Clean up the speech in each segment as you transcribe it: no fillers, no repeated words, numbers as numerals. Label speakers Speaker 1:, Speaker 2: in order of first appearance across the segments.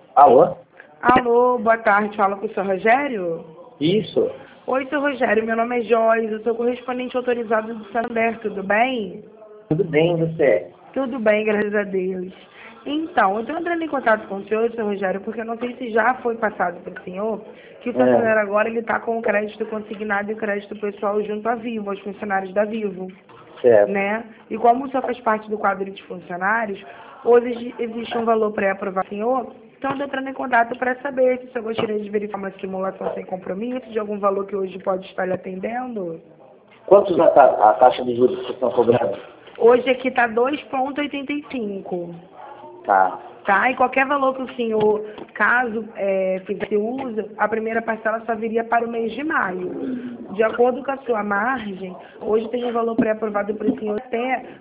Speaker 1: Alô?
Speaker 2: Alô, boa tarde, fala com o senhor Rogério?
Speaker 1: Isso.
Speaker 2: Oi, senhor Rogério, meu nome é Joyce, eu sou correspondente autorizado do Santander, tudo bem?
Speaker 1: Tudo bem, você?
Speaker 2: Tudo bem, graças a Deus. Então, eu estou entrando em contato com o senhor Rogério, porque eu não sei se já foi passado para o senhor, que o Santander agora ele está com o crédito consignado e o crédito pessoal junto à Vivo, aos funcionários da Vivo.
Speaker 1: Certo.
Speaker 2: Né? E como o senhor faz parte do quadro de funcionários, hoje existe um valor pré-aprovado, senhor, então eu estou entrando em contato para saber se o senhor gostaria de verificar uma simulação sem compromisso, de algum valor que hoje pode estar lhe atendendo.
Speaker 1: Quantos a taxa de juros que vocês estão cobrando?
Speaker 2: Hoje aqui está 2,85.
Speaker 1: Tá.
Speaker 2: Tá? E qualquer valor que o senhor, caso fizesse uso, a primeira parcela só viria para o mês de maio. De acordo com a sua margem, hoje tem um valor pré-aprovado para o senhor até R$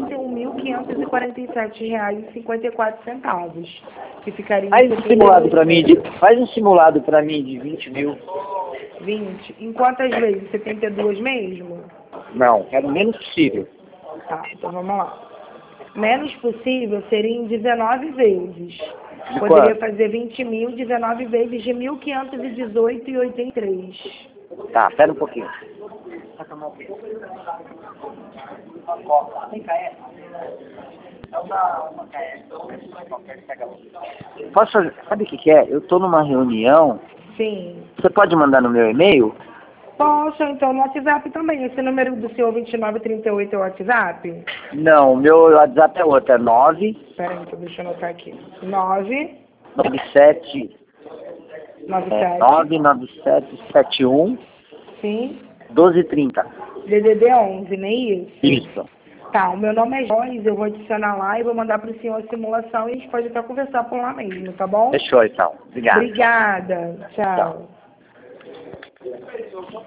Speaker 2: 41.547,54, que ficaria
Speaker 1: Faz
Speaker 2: em
Speaker 1: um simulado para mim
Speaker 2: 72
Speaker 1: faz um simulado para mim de 20 mil.
Speaker 2: 20. Em quantas vezes? 72 mesmo?
Speaker 1: Não, quero o menos possível.
Speaker 2: Tá, então vamos lá. Menos possível seria em 19 vezes.
Speaker 1: De
Speaker 2: Poderia
Speaker 1: quanto?
Speaker 2: fazer 20 mil, 19 vezes de 1.518,83.
Speaker 1: Tá, espera um pouquinho. Posso fazer? Sabe o que é? Eu estou numa reunião.
Speaker 2: Sim.
Speaker 1: Você pode mandar no meu e-mail?
Speaker 2: Posso, então, no WhatsApp também. Esse número do senhor 2938 é o WhatsApp?
Speaker 1: Não, o meu WhatsApp é outro, é 9
Speaker 2: Peraí, então deixa eu anotar aqui. 9
Speaker 1: 97
Speaker 2: 97
Speaker 1: 99771
Speaker 2: sim,
Speaker 1: 1230.
Speaker 2: DDD 11, não é isso?
Speaker 1: Isso.
Speaker 2: Tá, o meu nome é Joyce, eu vou adicionar lá e vou mandar para o senhor a simulação e a gente pode até conversar por lá mesmo, tá bom?
Speaker 1: Fechou então. Obrigado.
Speaker 2: Obrigada.
Speaker 1: Tchau.
Speaker 2: Tchau.